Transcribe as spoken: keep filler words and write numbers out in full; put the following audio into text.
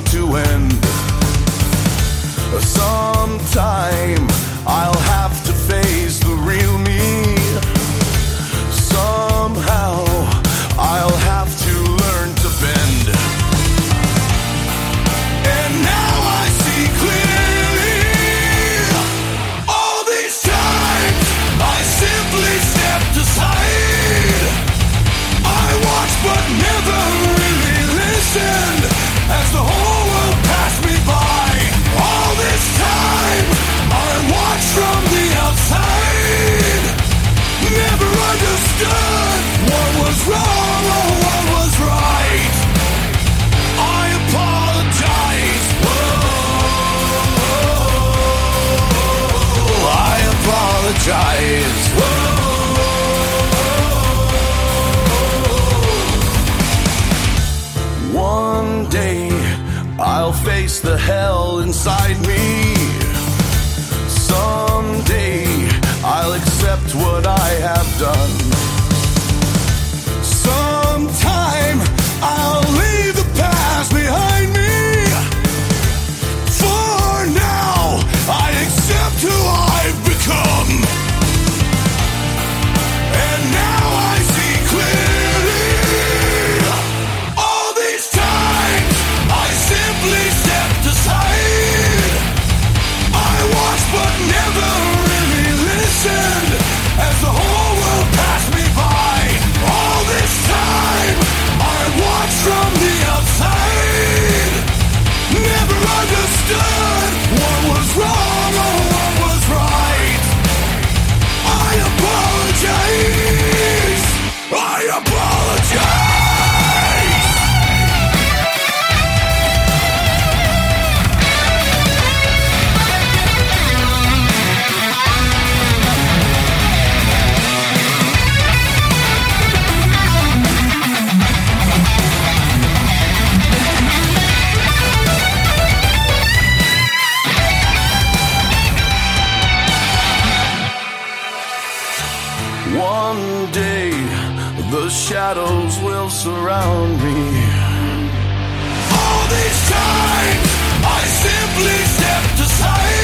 to end. Sometime I'll have to face the real me. Somehow I'll have to learn to bend. And now I see clearly. All these times I simply stepped aside. I watched but never really listened as the whole world passed me by. All this time I watched from the outside. Never understood what was wrong or what was right. I apologize. Whoa, I apologize. Whoa. One day I'll face the hell inside me. Someday I'll accept what I have done. Sometime I'll leave the past behind me. For now I accept who I've become. And now I see clearly. All these times I simply stepped aside. I watched but never really listened as the whole world passed me by. All this time I watched from the outside. Never understood what was wrong or what was right. I apologize. I apologize. One day the shadows will surround me. All these times I simply stepped aside.